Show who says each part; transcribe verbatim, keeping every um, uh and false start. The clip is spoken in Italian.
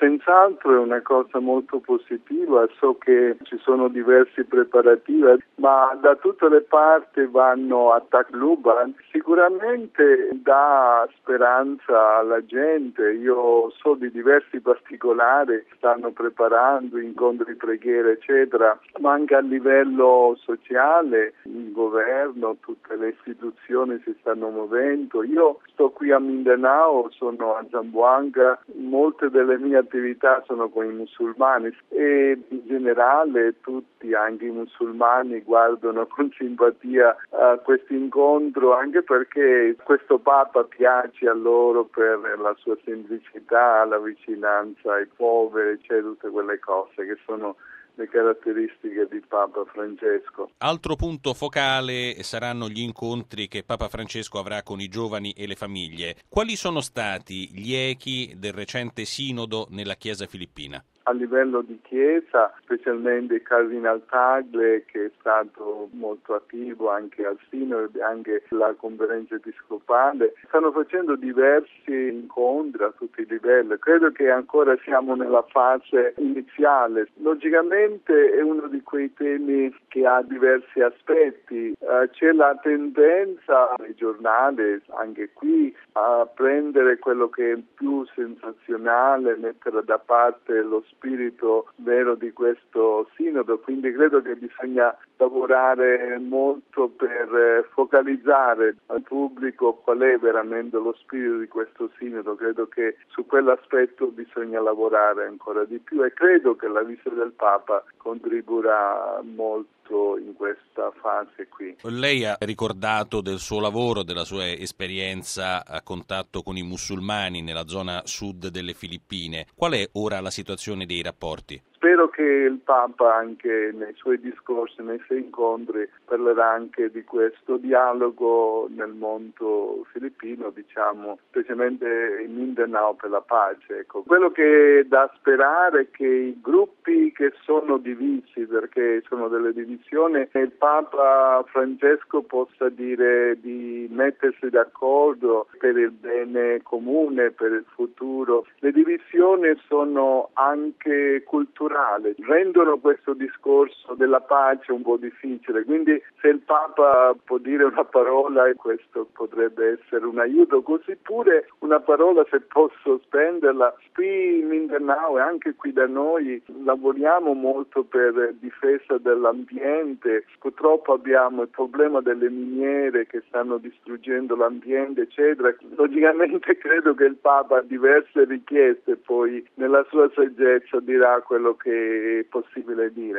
Speaker 1: Senz'altro è una cosa molto positiva, so che ci sono diversi preparativi, ma da tutte le parti vanno a Tacloban. Sicuramente dà speranza alla gente. Io so di diversi particolari, stanno preparando incontri di preghiera eccetera, ma anche a livello sociale il governo, tutte le istituzioni si stanno muovendo. Io sto qui a Mindanao, sono a Zamboanga, molte delle mie attività sono con i musulmani e in generale tutti, anche i musulmani, guardano con simpatia a questo incontro, anche perché questo Papa piace a loro per la sua semplicità, la vicinanza ai poveri, cioè tutte quelle cose che sono le caratteristiche di Papa Francesco.
Speaker 2: Altro punto focale saranno gli incontri che Papa Francesco avrà con i giovani e le famiglie. Quali sono stati gli echi del recente sinodo nella Chiesa filippina?
Speaker 1: A livello di Chiesa, specialmente il Cardinal Tagle, che è stato molto attivo anche al Sinodo e anche alla Conferenza Episcopale, stanno facendo diversi incontri a tutti i livelli. Credo che ancora siamo nella fase iniziale. Logicamente è uno di quei temi che ha diversi aspetti. Uh, c'è la tendenza nei giornali, anche qui, a prendere quello che è più sensazionale, mettere da parte lo spirito vero di questo sinodo, quindi credo che bisogna lavorare molto per focalizzare al pubblico qual è veramente lo spirito di questo sinodo. Credo che su quell'aspetto bisogna lavorare ancora di più e credo che la visita del Papa contribuirà molto in questa fase qui.
Speaker 2: Lei ha ricordato del suo lavoro, della sua esperienza a contatto con i musulmani nella zona sud delle Filippine. Qual è ora la situazione dei rapporti?
Speaker 1: Spero che il Papa anche nei suoi discorsi, nei suoi incontri, parlerà anche di questo dialogo nel mondo filippino, diciamo, specialmente in Mindanao per la pace. Ecco. Quello che è da sperare è che i gruppi che sono divisi, perché sono delle divisioni, il Papa Francesco possa dire di mettersi d'accordo per il bene comune, per il futuro. Le divisioni sono anche culturali, rendono questo discorso della pace un po' difficile, quindi se il Papa può dire una parola questo potrebbe essere un aiuto, così pure una parola, se posso spenderla, qui in Mindanao e anche qui da noi lavoriamo molto per difesa dell'ambiente. Purtroppo abbiamo il problema delle miniere che stanno distruggendo l'ambiente eccetera. Logicamente credo che il Papa ha diverse richieste, poi nella sua saggezza dirà quello che è possibile dire.